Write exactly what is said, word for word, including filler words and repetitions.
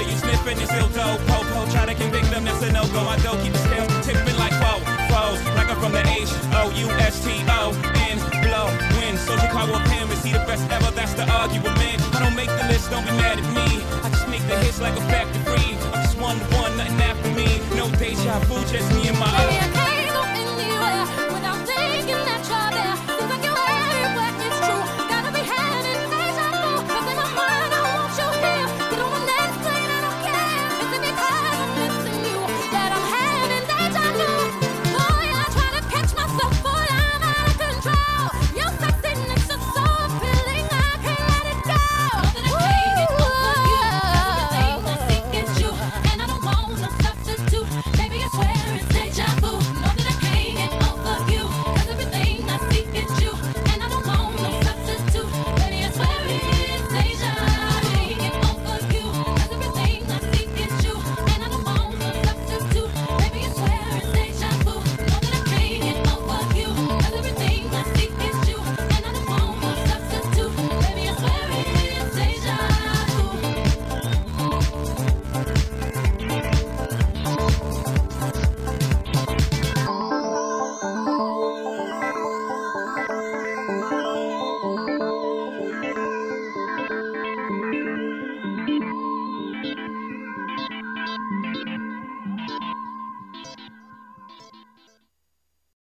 Whether you sniffing this ill dope, po-po, try to convict them, that's a no-go. My dough keep the scales tipping like foe, foes. Like I'm from the H O U S T O N, blow, win. So Chicago of him, is he the best ever? That's the argument. I don't make the list, don't be mad at me. I just make the hits like a factory. I'm just one to one, nothing after me. No deja vu, just me and my